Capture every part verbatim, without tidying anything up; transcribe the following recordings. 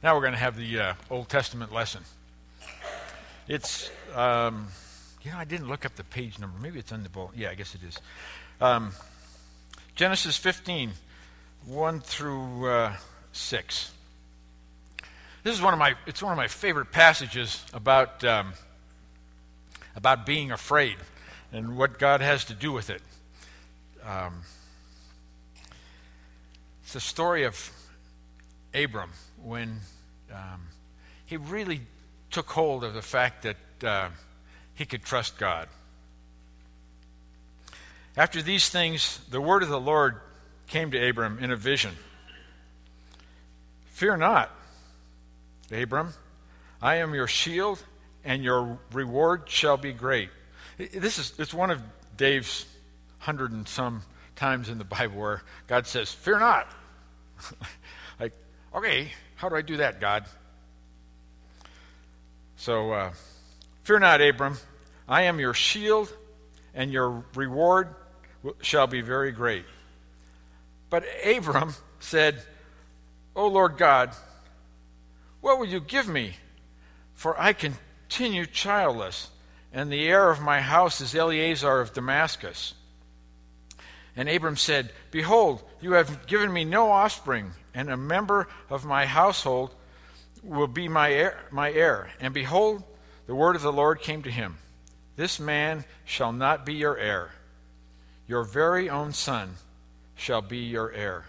Now we're going to have the uh, Old Testament lesson. It's, um, you know, I didn't look up the page number. Maybe it's on the bowl. Yeah, I guess it is. Um, Genesis fifteen, one through uh, six. This is one of my, it's one of my favorite passages about, um, about being afraid and what God has to do with it. Um, it's the story of Abram when um, he really took hold of the fact that uh, he could trust God. After these things, the word of the Lord came to Abram in a vision. Fear not, Abram, I am your shield, and your reward shall be great. This is it's one of Dave's hundred and some times in the Bible where God says, fear not. Like, okay, how do I do that, God? So, uh, fear not, Abram, I am your shield, and your reward shall be very great. But Abram said, O Lord God, what will you give me? For I continue childless, and the heir of my house is Eleazar of Damascus. And Abram said, Behold, you have given me no offspring, and a member of my household will be my heir, my heir. And behold, the word of the Lord came to him. This man shall not be your heir. Your very own son shall be your heir.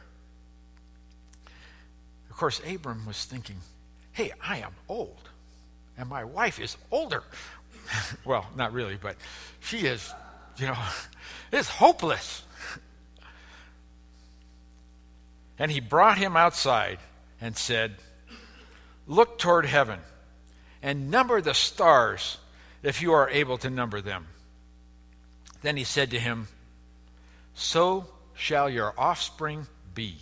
Of course, Abram was thinking, hey, I am old, and my wife is older. Well, not really, but she is, you know, it's hopeless. And he brought him outside and said, Look toward heaven and number the stars if you are able to number them. Then he said to him, So shall your offspring be.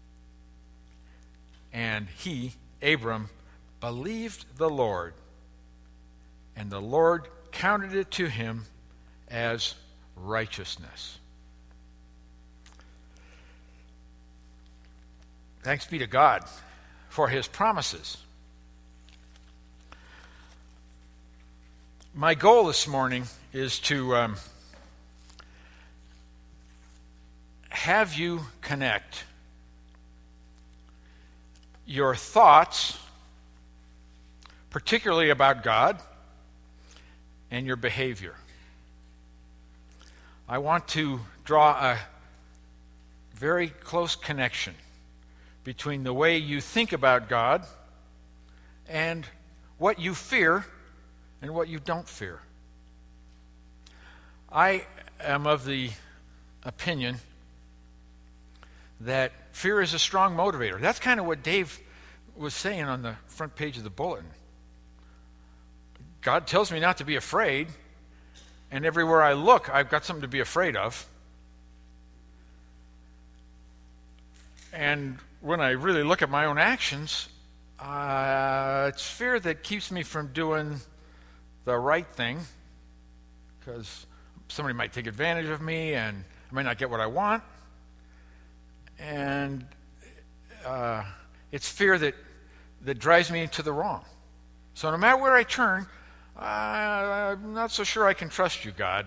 And he, Abram, believed the Lord, and the Lord counted it to him as righteousness. Thanks be to God for his promises. My goal this morning is to um, have you connect your thoughts, particularly about God, and your behavior. I want to draw a very close connection between the way you think about God and what you fear and what you don't fear. I am of the opinion that fear is a strong motivator. That's kind of what Dave was saying on the front page of the bulletin. God tells me not to be afraid, and everywhere I look, I've got something to be afraid of. And when I really look at my own actions, uh, it's fear that keeps me from doing the right thing, because somebody might take advantage of me and I might not get what I want. And uh, it's fear that, that drives me into the wrong. So no matter where I turn, uh, I'm not so sure I can trust you, God.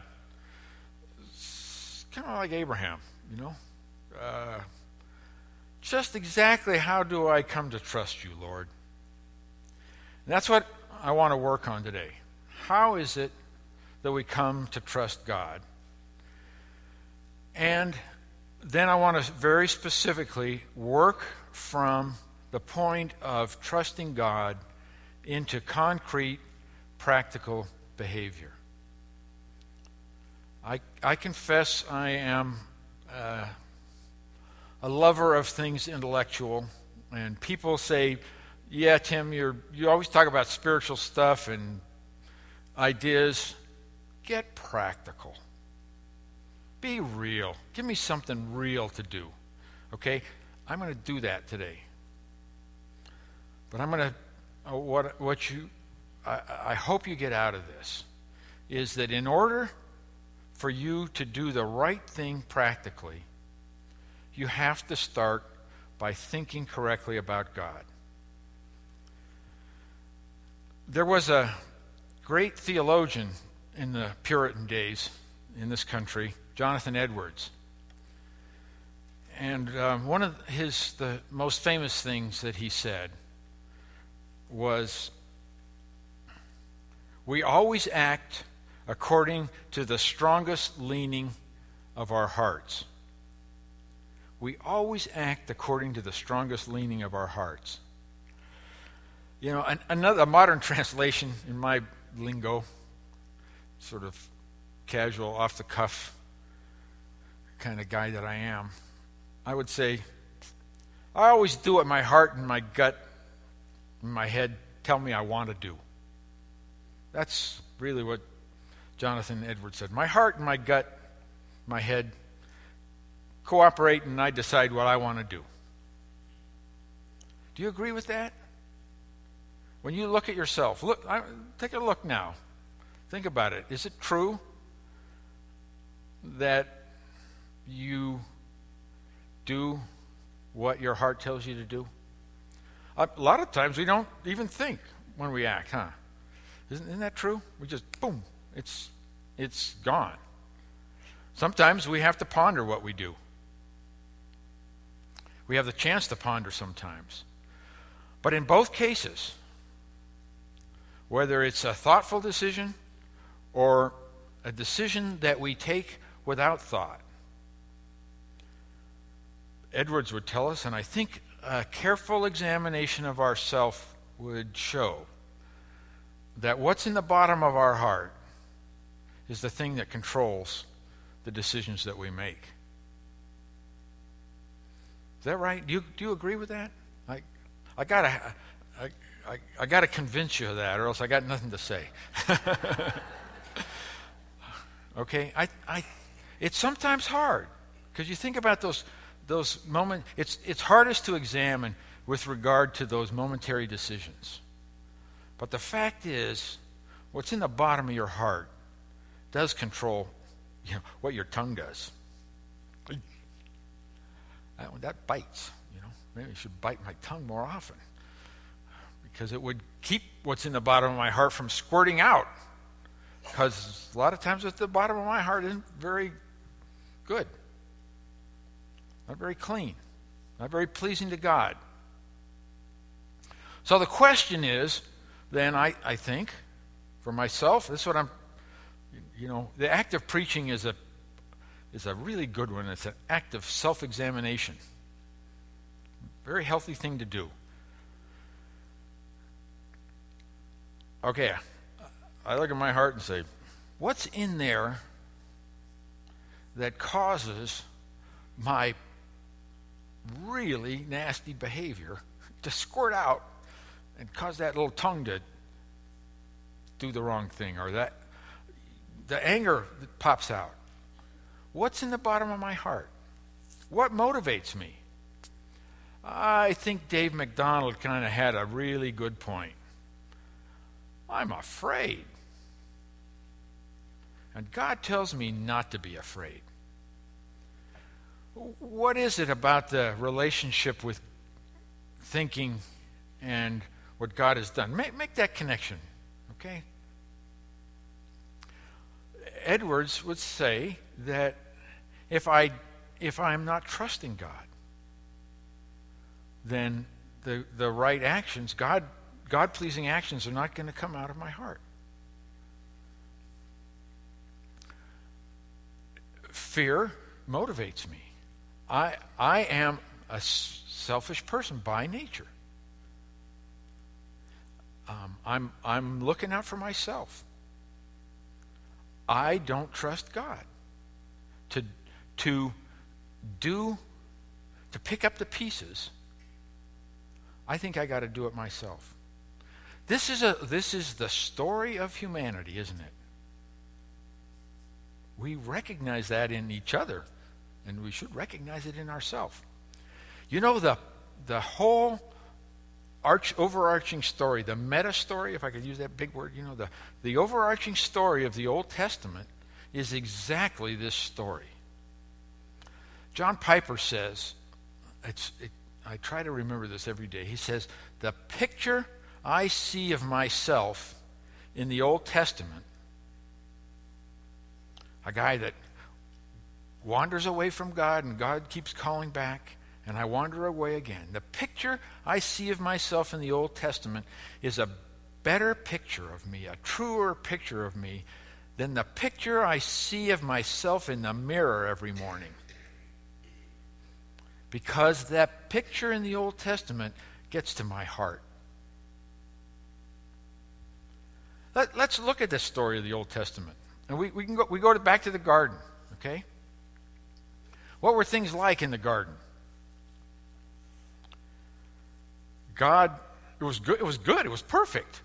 It's kind of like Abraham, you know. Uh, just exactly how do I come to trust you, Lord? And that's what I want to work on today. How is it that we come to trust God? And then I want to very specifically work from the point of trusting God into concrete, practical behavior. I, I confess I am uh, a lover of things intellectual, and people say, yeah, Tim, you're you always talk about spiritual stuff and ideas. Get practical. Be real. Give me something real to do. Okay? I'm going to do that today. But I'm going to, uh, what, what you, I, I hope you get out of this is that in order for you to do the right thing practically, you have to start by thinking correctly about God. There was a great theologian in the Puritan days in this country, Jonathan Edwards. And um, one of his the most famous things that he said was, "We always act according to the strongest leaning of our hearts." We always act according to the strongest leaning of our hearts. You know, an, another a modern translation in my lingo, sort of casual, off the cuff kind of guy that I am, I would say, I always do what my heart and my gut and my head tell me I want to do. That's really what Jonathan Edwards said. My heart and my gut, my head cooperate, and I decide what I want to do. Do you agree with that? When you look at yourself, look, I, take a look now. Think about it. Is it true that you do what your heart tells you to do? A lot of times we don't even think when we act, huh? Isn't, isn't that true? We just, boom, it's, it's gone. Sometimes we have to ponder what we do. We have the chance to ponder sometimes. But in both cases, whether it's a thoughtful decision or a decision that we take without thought, Edwards would tell us, and I think a careful examination of ourself would show that what's in the bottom of our heart is the thing that controls the decisions that we make. Is that right? Do you, do you agree with that? I, I gotta, I, I, I gotta convince you of that, or else I got nothing to say. Okay, I, I, it's sometimes hard because you think about those, those moments. It's, it's hardest to examine with regard to those momentary decisions. But the fact is, what's in the bottom of your heart does control, you know, what your tongue does. That, that bites, you know. Maybe I should bite my tongue more often because it would keep what's in the bottom of my heart from squirting out. Because a lot of times at the bottom of my heart isn't very good, not very clean, not very pleasing to God. So the question is, then I, I think, for myself, this is what I'm, you know, the act of preaching is a is a really good one. It's an act of self-examination. Very healthy thing to do. Okay, I look at my heart and say, what's in there that causes my really nasty behavior to squirt out and cause that little tongue to do the wrong thing, or that the anger that pops out? What's in the bottom of my heart? What motivates me? I think Dave MacDonald kind of had a really good point. I'm afraid. And God tells me not to be afraid. What is it about the relationship with thinking and what God has done? Make, make that connection, okay? Edwards would say that if I if I'm not trusting God, then the the right actions, God God pleasing actions, are not going to come out of my heart. Fear motivates me. I I am a selfish person by nature. Um, I'm I'm looking out for myself. I don't trust God to to do to pick up the pieces. I think I got to do it myself. This is a this is the story of humanity, isn't it? We recognize that in each other, and we should recognize it in ourselves. You know, the the whole arch overarching story, the meta story, if I could use that big word, you know, the, the overarching story of the Old Testament is exactly this story. John Piper says, it's, it, I try to remember this every day, he says, the picture I see of myself in the Old Testament, a guy that wanders away from God and God keeps calling back, and I wander away again. The picture I see of myself in the Old Testament is a better picture of me, a truer picture of me than the picture I see of myself in the mirror every morning. Because that picture in the Old Testament gets to my heart. Let, let's look at this story of the Old Testament. And we, we can go, we go to, back to the garden, okay? What were things like in the garden? God, it was good, it was good, it was perfect.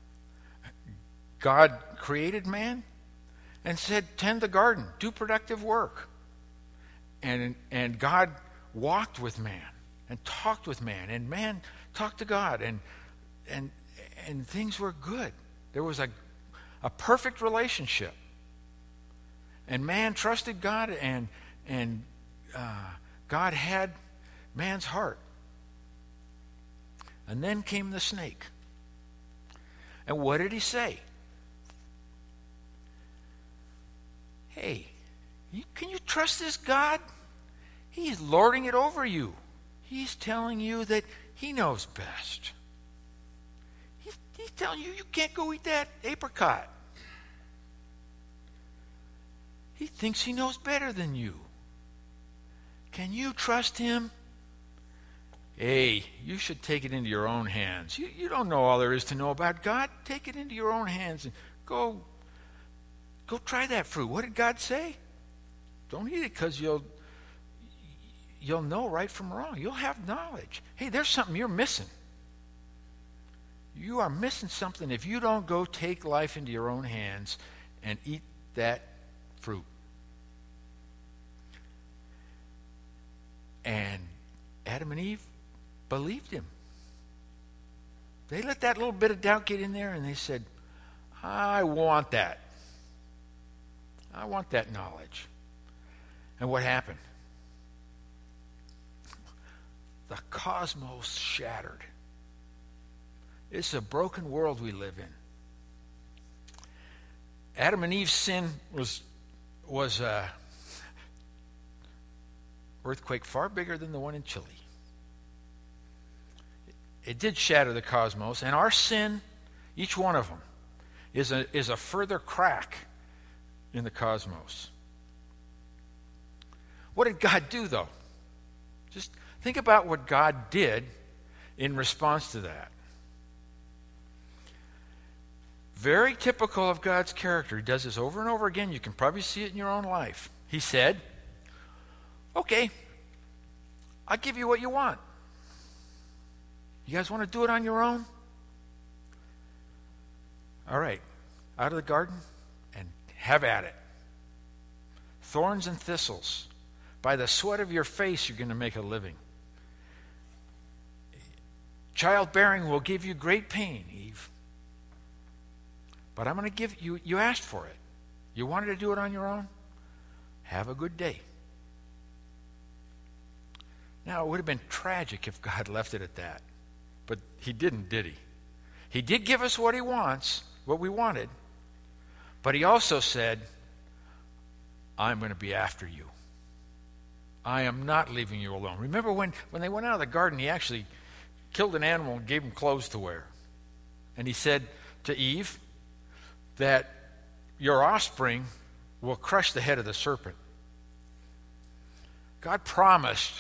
God created man and said, tend the garden, do productive work. And, and God walked with man and talked with man, and man talked to God, and and and things were good. There was a a perfect relationship. And man trusted God, and and uh, God had man's heart. And then came the snake. And what did he say? Hey, you, can you trust this God? He's lording it over you. He's telling you that he knows best. He's, he's telling you you can't go eat that apricot. He thinks he knows better than you. Can you trust him? Hey, you should take it into your own hands. You, you don't know all there is to know about God. Take it into your own hands and go, go try that fruit. What did God say? Don't eat it because you'll, you'll know right from wrong. You'll have knowledge. Hey, there's something you're missing. You are missing something if you don't go take life into your own hands and eat that fruit. And Adam and Eve believed him. They let that little bit of doubt get in there, and they said, I want that. I want that knowledge. And what happened? The cosmos shattered. It's a broken world we live in. Adam and Eve's sin was was a earthquake far bigger than the one in Chile. It did shatter the cosmos, and our sin, each one of them, is a is a further crack in the cosmos. What did God do, though? Just think about what God did in response to that. Very typical of God's character. He does this over and over again. You can probably see it in your own life. He said, okay, I'll give you what you want. You guys want to do it on your own? All right, out of the garden and have at it. Thorns and thistles. By the sweat of your face, you're going to make a living. Childbearing will give you great pain, Eve. But I'm going to give you, you asked for it. You wanted to do it on your own? Have a good day. Now, it would have been tragic if God left it at that. But he didn't, did he? He did give us what he wants, what we wanted. But he also said, I'm going to be after you. I am not leaving you alone. Remember when, when they went out of the garden, he actually killed an animal and gave him clothes to wear. And he said to Eve that your offspring will crush the head of the serpent. God promised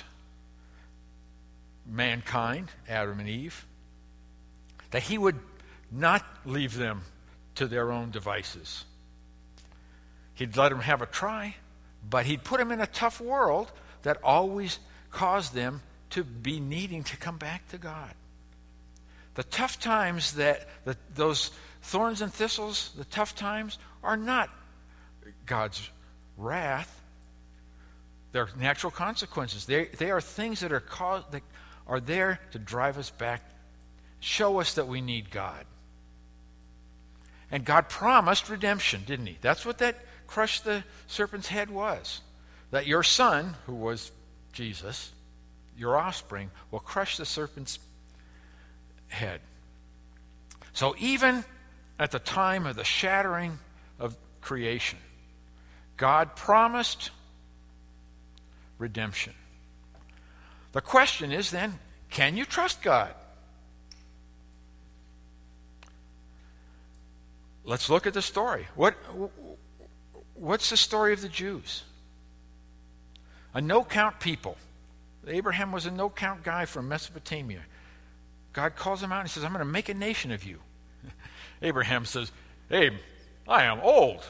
mankind, Adam and Eve, that he would not leave them to their own devices. He'd let them have a try, but he'd put them in a tough world that always caused them to be needing to come back to God. The tough times that the, those thorns and thistles, the tough times, are not God's wrath. They're natural consequences. They, they are things that are caused, that are there to drive us back, show us that we need God. And God promised redemption, didn't he? That's what that crush the serpent's head was. That your son, who was Jesus, your offspring, will crush the serpent's head. So even at the time of the shattering of creation, God promised redemption. The question is then, can you trust God? Let's look at the story. What, what's the story of the Jews? A no-count people. Abraham was a no-count guy from Mesopotamia. God calls him out and he says, I'm going to make a nation of you. Abraham says, hey, I am old.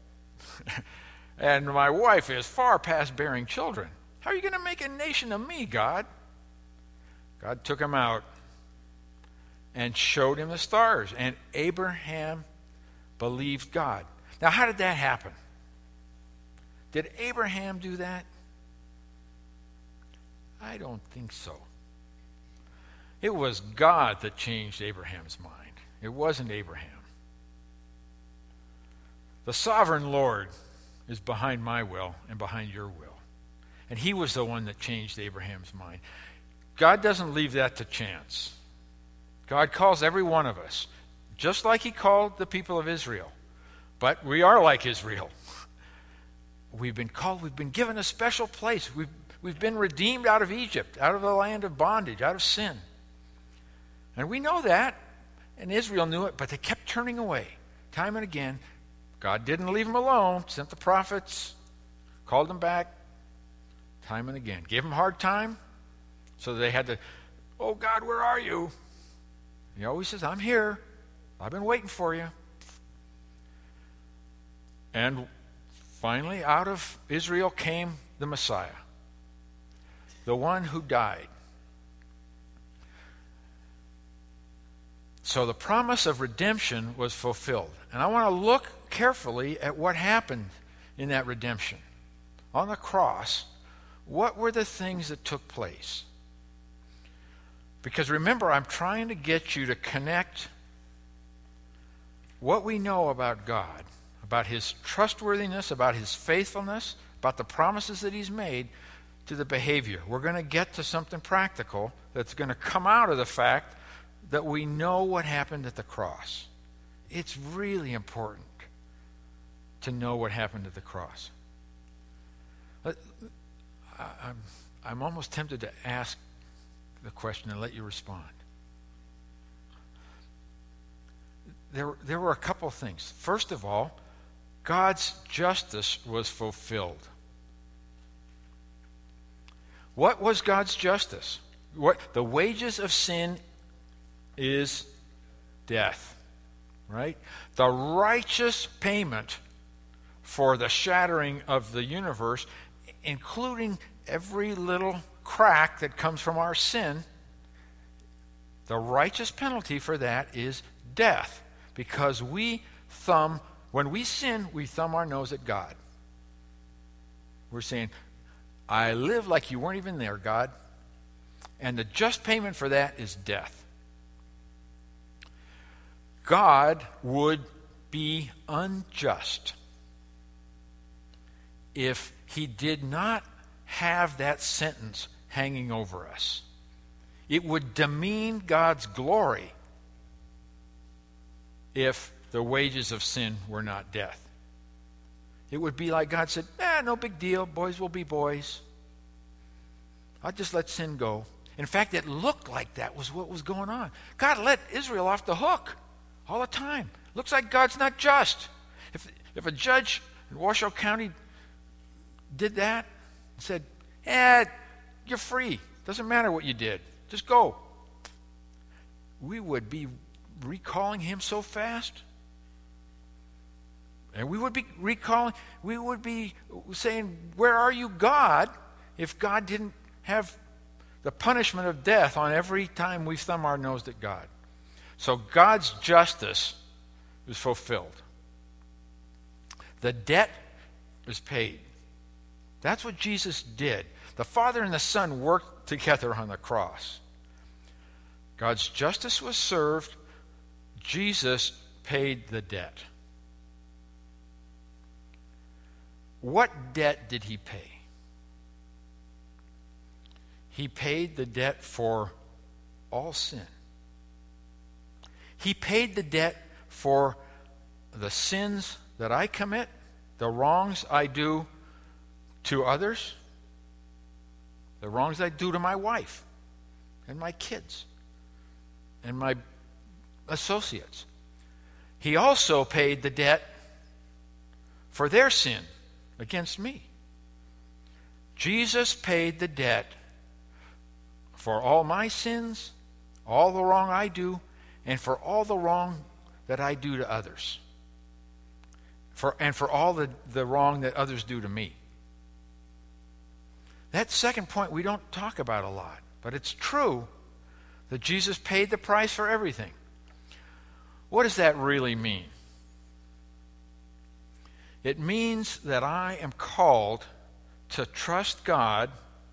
And my wife is far past bearing children. How are you going to make a nation of me, God? God took him out and showed him the stars. And Abraham believed God. Now, how did that happen? Did Abraham do that? I don't think so. It was God that changed Abraham's mind. It wasn't Abraham. The sovereign Lord is behind my will and behind your will. And he was the one that changed Abraham's mind. God doesn't leave that to chance. God calls every one of us, just like he called the people of Israel. But we are like Israel. We've been called, we've been given a special place. We've, we've been redeemed out of Egypt, out of the land of bondage, out of sin. And we know that, and Israel knew it, but they kept turning away time and again. God didn't leave them alone, sent the prophets, called them back time and again. Gave them a hard time, so they had to, oh God, where are you? He always says, I'm here. I've been waiting for you. And finally, out of Israel came the Messiah, the one who died. So the promise of redemption was fulfilled. And I want to look carefully at what happened in that redemption. On the cross, what were the things that took place? Because remember, I'm trying to get you to connect what we know about God, about his trustworthiness, about his faithfulness, about the promises that he's made, to the behavior. We're going to get to something practical that's going to come out of the fact that we know what happened at the cross. It's really important to know what happened at the cross. I'm, I'm almost tempted to ask the question and let you respond. There, there were a couple things. First of all, God's justice was fulfilled. What was God's justice? What the wages of sin is death, right? The righteous payment for the shattering of the universe, including every little crack that comes from our sin, the righteous penalty for that is death, because we thumb, when we sin, we thumb our nose at God. We're saying, I live like you weren't even there, God, and the just payment for that is death. God would be unjust if he did not have that sentence hanging over us. It would demean God's glory if the wages of sin were not death. It would be like God said, eh, no big deal, boys will be boys. I'll just let sin go. In fact, it looked like that was what was going on. God let Israel off the hook all the time. Looks like God's not just. If, if a judge in Washoe County did that and said, eh, you're free. Doesn't matter what you did. Just go. We would be recalling him so fast. And we would be recalling, we would be saying, where are you, God, if God didn't have the punishment of death on every time we thumb our nose at God. So God's justice is fulfilled. The debt is paid. That's what Jesus did. The Father and the Son worked together on the cross. God's justice was served. Jesus paid the debt. What debt did he pay? He paid the debt for all sin. He paid the debt for the sins that I commit, the wrongs I do to others, the wrongs I do to my wife and my kids and my associates. He also paid the debt for their sin against me. Jesus paid the debt for all my sins, all the wrong I do, and for all the wrong that I do to others. For, and for all the, the wrong that others do to me. That second point we don't talk about a lot, but it's true that Jesus paid the price for everything. What does that really mean? It means that I am called to trust God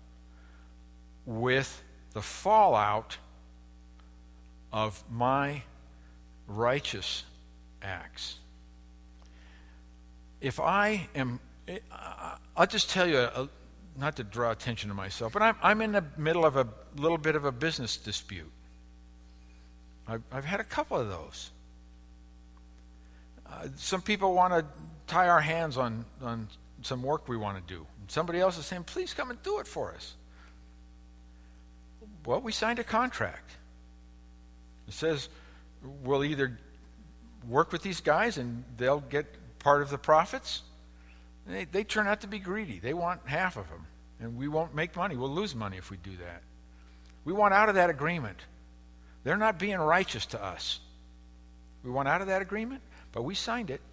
with the fallout of my righteous acts. If I am, I'll just tell you, not to draw attention to myself, but I'm, I'm in the middle of a little bit of a business dispute. I've, I've had a couple of those. Uh, some people want to tie our hands on, on some work we want to do. Somebody else is saying, please come and do it for us. Well, we signed a contract. It says we'll either work with these guys and they'll get part of the profits. They, they turn out to be greedy. They want half of them. And we won't make money. We'll lose money if we do that. We want out of that agreement. They're not being righteous to us. We want out of that agreement, but we signed it.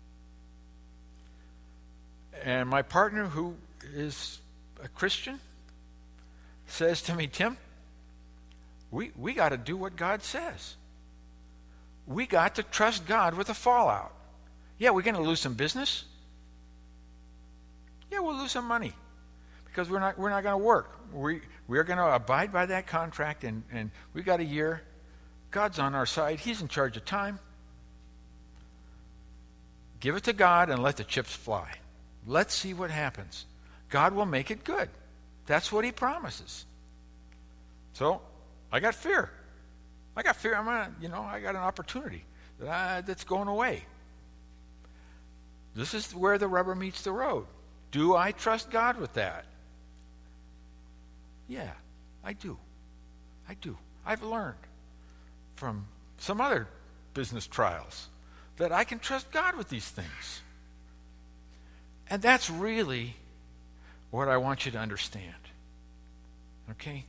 And my partner, who is a Christian, says to me, Tim, we, we got to do what God says. We got to trust God with the fallout. Yeah, we're going to lose some business. Yeah, we'll lose some money because we're not we're not going to work. We we're going to abide by that contract, and, and we got a year. God's on our side. He's in charge of time. Give it to God and let the chips fly. Let's see what happens. God will make it good. That's what he promises. So I got fear. I got fear. I'm gonna, you know, I got an opportunity that I, that's going away. This is where the rubber meets the road. Do I trust God with that? Yeah, I do. I do. I've learned from some other business trials that I can trust God with these things. And that's really what I want you to understand. Okay?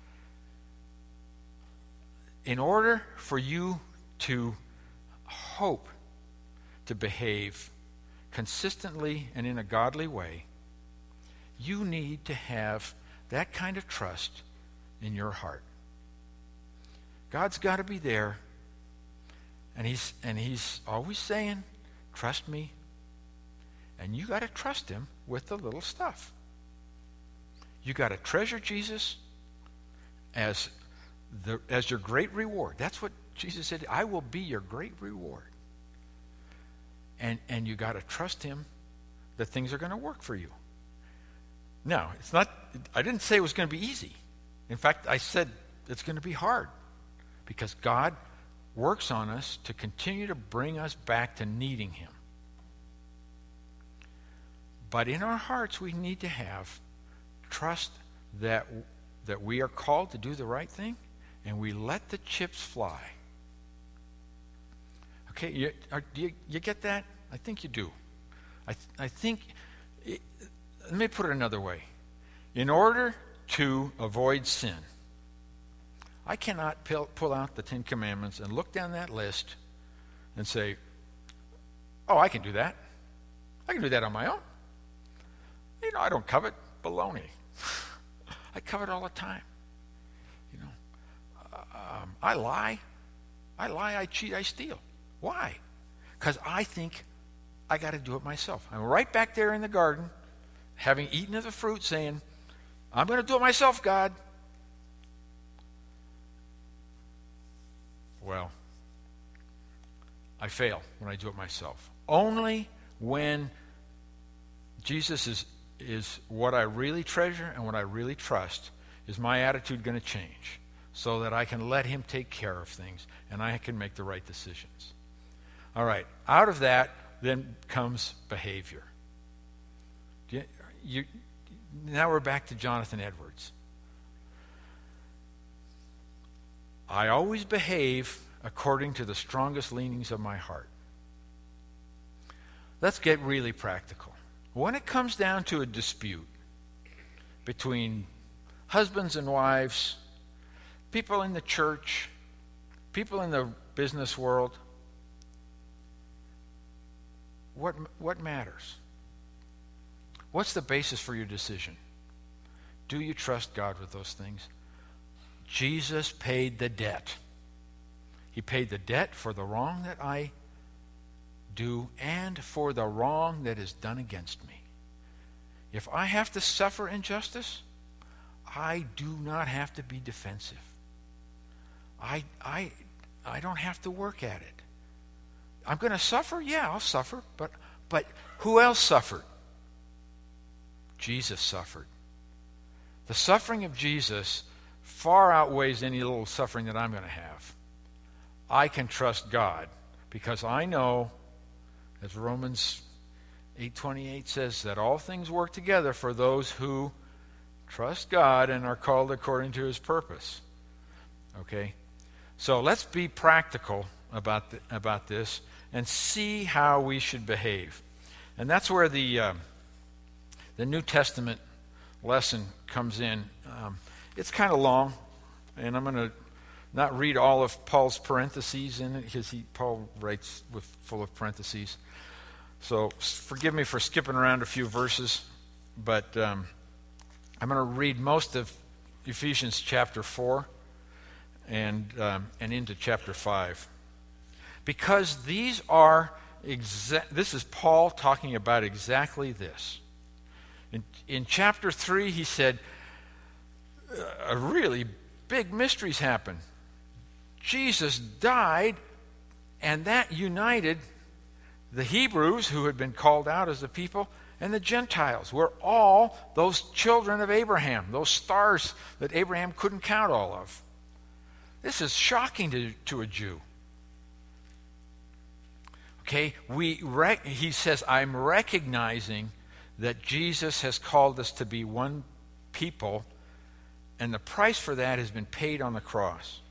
In order for you to hope to behave consistently and in a godly way, you need to have that kind of trust in your heart. God's got to be there, and he's and he's always saying, trust me. And you got to trust him with the little stuff. You got to treasure Jesus as the as your great reward. That's what Jesus said, I will be your great reward. And and you got to trust him that things are going to work for you. Now, it's not, I didn't say it was going to be easy. In fact, I said it's going to be hard because God works on us to continue to bring us back to needing him. But in our hearts, we need to have trust that that we are called to do the right thing, and we let the chips fly. Okay, you, are, do you, you get that? I think you do. I, th- I think, it, let me put it another way. In order to avoid sin, I cannot pull, pull out the Ten Commandments and look down that list and say, oh, I can do that. I can do that on my own. You know, I don't covet. Baloney. I covet all the time. You know, uh, um, I lie. I lie, I cheat, I steal. Why? Because I think I got to do it myself. I'm right back there in the garden, having eaten of the fruit, saying, I'm going to do it myself, God. Well, I fail when I do it myself. Only when Jesus is, is what I really treasure and what I really trust is my attitude going to change. so that I can let him take care of things and I can make the right decisions. All right, out of that then comes behavior. You, you, now we're back to Jonathan Edwards. I always behave according to the strongest leanings of my heart. Let's get really practical. When it comes down to a dispute between husbands and wives, people in the church, people in the business world, what, what matters? What's the basis for your decision? Do you trust God with those things? Jesus paid the debt. He paid the debt for the wrong that I do and for the wrong that is done against me. If I have to suffer injustice, I do not have to be defensive. I, I, I don't have to work at it. I'm going to suffer? Yeah, I'll suffer. But, but who else suffered? Jesus suffered. The suffering of Jesus far outweighs any little suffering that I'm going to have. I can trust God because I know, as Romans eight twenty-eight says, that all things work together for those who trust God and are called according to his purpose. Okay? So let's be practical about the, about this and see how we should behave. And that's where the um, the New Testament lesson comes in. Um, it's kind of long, and I'm going to not read all of Paul's parentheses in it because he Paul writes with full of parentheses. So forgive me for skipping around a few verses, but um, I'm going to read most of Ephesians chapter four and um, and into chapter five, because these are exa- this is Paul talking about exactly this. In, in chapter three, he said, a really big mysteries happen. Jesus died, and that united the Hebrews, who had been called out as the people, and the Gentiles. We're all those children of Abraham, those stars that Abraham couldn't count all of. This is shocking to, to a Jew. Okay, we rec- he says, I'm recognizing that Jesus has called us to be one people, and the price for that has been paid on the cross.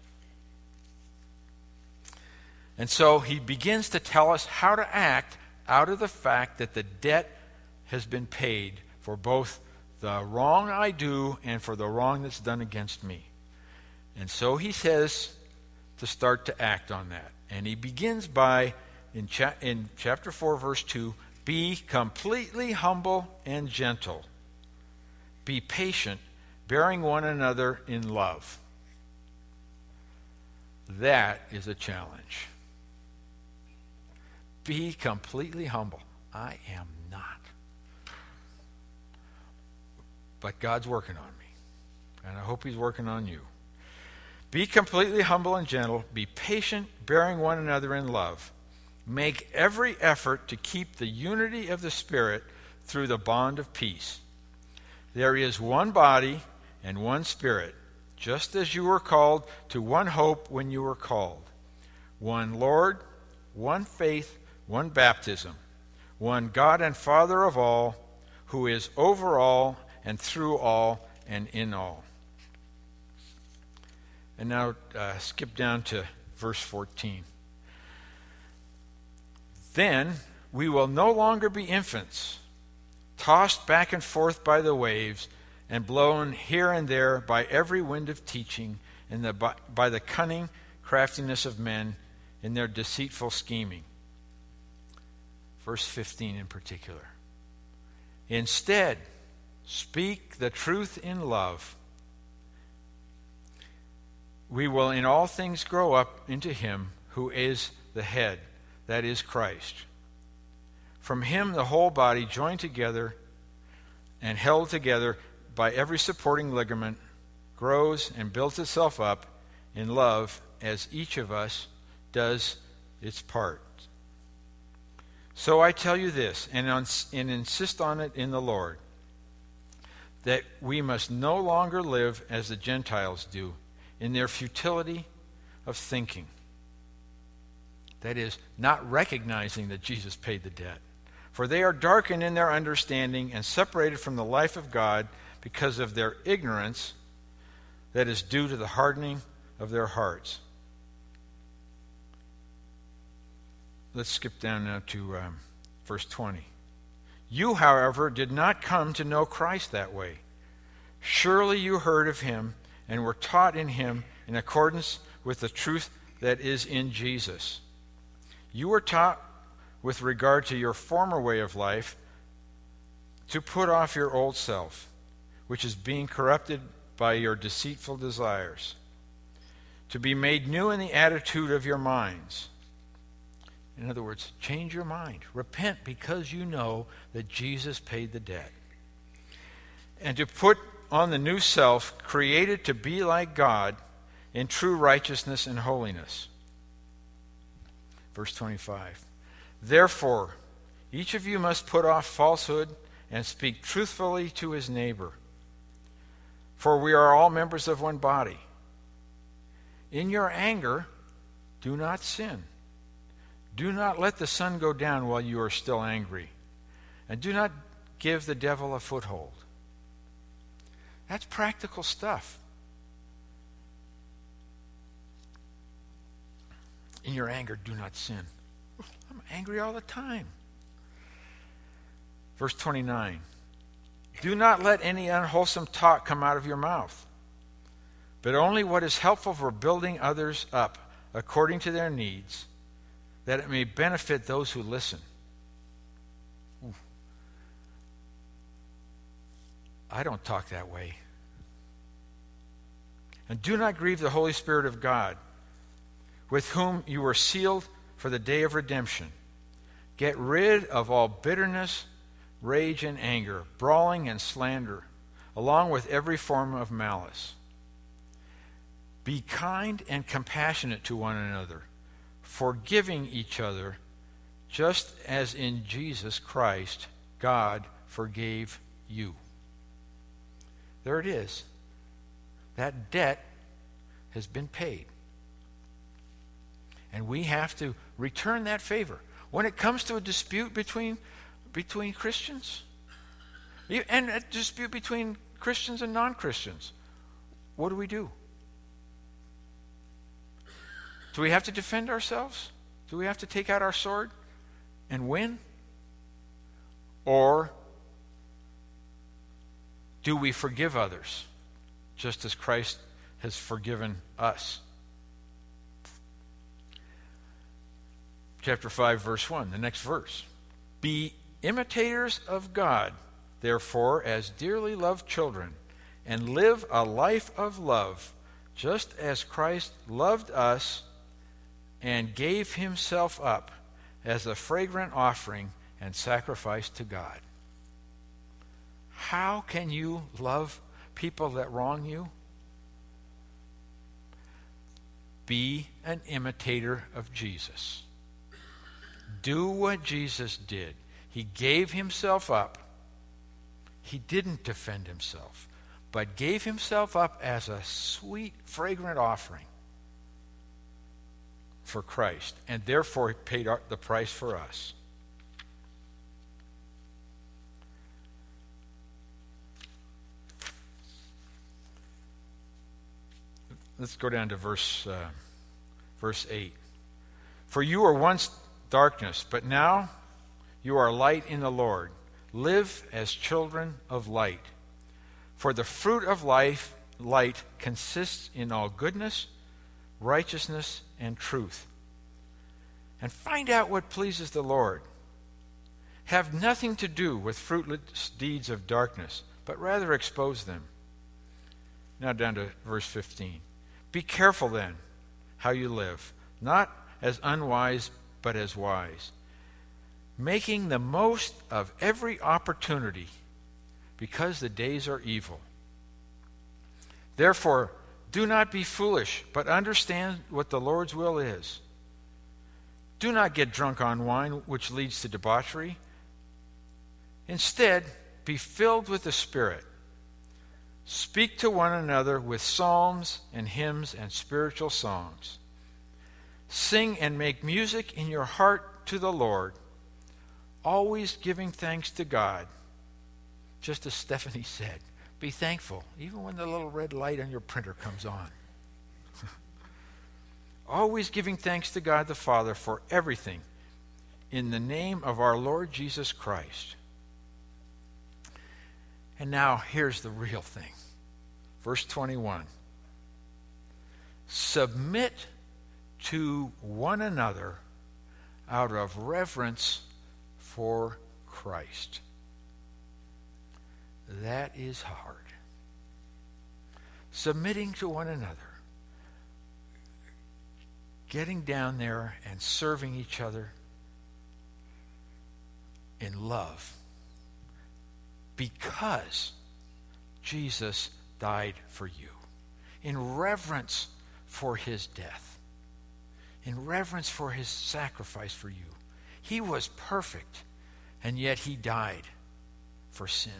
And so he begins to tell us how to act out of the fact that the debt has been paid for both the wrong I do and for the wrong that's done against me. And so he says to start to act on that. And he begins by, in, cha- in chapter four, verse two, be completely humble and gentle. Be patient, bearing one another in love. That is a challenge. Be completely humble. I am not. But God's working on me. And I hope he's working on you. Be completely humble and gentle. Be patient, bearing one another in love. Make every effort to keep the unity of the Spirit through the bond of peace. There is one body and one Spirit, just as you were called to one hope when you were called. One Lord, one faith, one baptism, one God and Father of all, who is over all and through all and in all. And now uh, skip down to verse fourteen. Then we will no longer be infants, tossed back and forth by the waves and blown here and there by every wind of teaching and the, by, by the cunning craftiness of men in their deceitful scheming. Verse fifteen in particular. Instead, speak the truth in love. We will in all things grow up into him who is the head, that is Christ. From him the whole body, joined together and held together by every supporting ligament, grows and builds itself up in love as each of us does its part. So I tell you this, and, on, and insist on it in the Lord, that we must no longer live as the Gentiles do, in their futility of thinking. That is, not recognizing that Jesus paid the debt. For they are darkened in their understanding and separated from the life of God because of their ignorance that is due to the hardening of their hearts. Let's skip down now to um, verse twenty. You, however, did not come to know Christ that way. Surely you heard of him and were taught in him in accordance with the truth that is in Jesus. You were taught with regard to your former way of life to put off your old self, which is being corrupted by your deceitful desires, to be made new in the attitude of your minds. In other words, change your mind. Repent because you know that Jesus paid the debt. And to put on the new self, created to be like God in true righteousness and holiness. Verse twenty-five. Therefore, each of you must put off falsehood and speak truthfully to his neighbor. For we are all members of one body. In your anger, do not sin. Do not let the sun go down while you are still angry. And do not give the devil a foothold. That's practical stuff. In your anger, do not sin. I'm angry all the time. Verse twenty-nine. Do not let any unwholesome talk come out of your mouth, but only what is helpful for building others up according to their needs, that it may benefit those who listen. Ooh. I don't talk that way. And do not grieve the Holy Spirit of God, with whom you were sealed for the day of redemption. Get rid of all bitterness, rage, and anger, brawling and slander, along with every form of malice. Be kind and compassionate to one another, forgiving each other, just as in Jesus Christ God forgave you. There it is. That debt has been paid. And we have to return that favor. When it comes to a dispute between, between Christians, and a dispute between Christians and non-Christians, what do we do? Do we have to defend ourselves? Do we have to take out our sword and win? Or do we forgive others, just as Christ has forgiven us? Chapter five, verse one, the next verse. Be imitators of God, therefore, as dearly loved children, and live a life of love, just as Christ loved us and gave himself up as a fragrant offering and sacrifice to God. How can you love people that wrong you? Be an imitator of Jesus. Do what Jesus did. He gave himself up. He didn't defend himself, but gave himself up as a sweet, fragrant offering for Christ, and therefore paid the price for us. Let's go down to verse uh, verse eight. For you were once darkness, but now you are light in the Lord. Live as children of light. For the fruit of life, light consists in all goodness, righteousness, and truth. And find out what pleases the Lord. Have nothing to do with fruitless deeds of darkness, but rather expose them. Now down to verse fifteen. Be careful then how you live, not as unwise, but as wise, making the most of every opportunity, because the days are evil. Therefore, do not be foolish, but understand what the Lord's will is. Do not get drunk on wine, which leads to debauchery. Instead, be filled with the Spirit, Speak to one another with psalms and hymns and spiritual songs. Sing and make music in your heart to the Lord, always giving thanks to God. Just as Stephanie said, be thankful, even when the little red light on your printer comes on. Always giving thanks to God the Father for everything, in the name of our Lord Jesus Christ. And now, here's the real thing. Verse twenty-one. Submit to one another out of reverence for Christ. That is hard. Submitting to one another. Getting down there and serving each other in love. Because Jesus died for you. In reverence for his death. In reverence for his sacrifice for you. He was perfect, and yet he died for sin.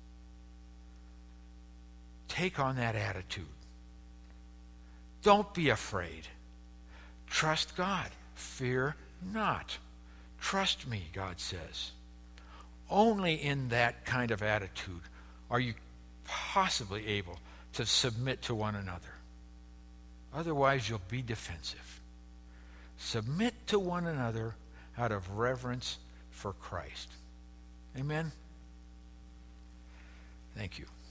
Take on that attitude. Don't be afraid. Trust God. Fear not. Trust me, God says. Only in that kind of attitude are you possibly able to submit to one another. Otherwise, you'll be defensive. Submit to one another out of reverence for Christ. Amen? Thank you.